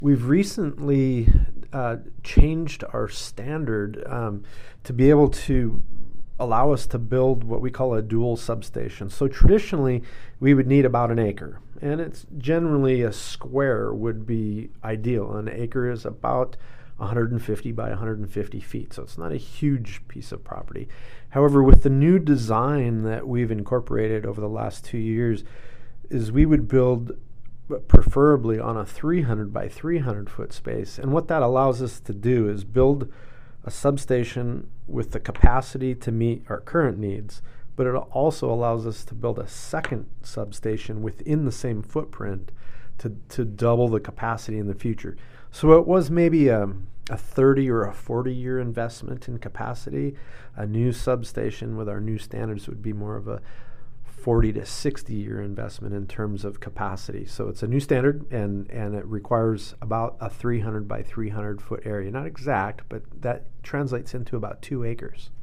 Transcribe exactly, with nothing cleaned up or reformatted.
We've recently uh, changed our standard um, to be able to allow us to build what we call a dual substation. So traditionally, we would need about an acre, and it's generally a square would be ideal. An acre is about one hundred fifty by one hundred fifty feet, so it's not a huge piece of property. However, with the new design that we've incorporated over the last two years, is we would build preferably on a three hundred by three hundred foot space. And what that allows us to do is build a substation with the capacity to meet our current needs, but it also allows us to build a second substation within the same footprint to, to double the capacity in the future. So it was maybe a, a thirty or a forty year investment in capacity. A new substation with our new standards would be more of a forty to sixty year investment in terms of capacity. So it's a new standard, and, and it requires about a three hundred by three hundred foot area. Not exact, but that translates into about two acres.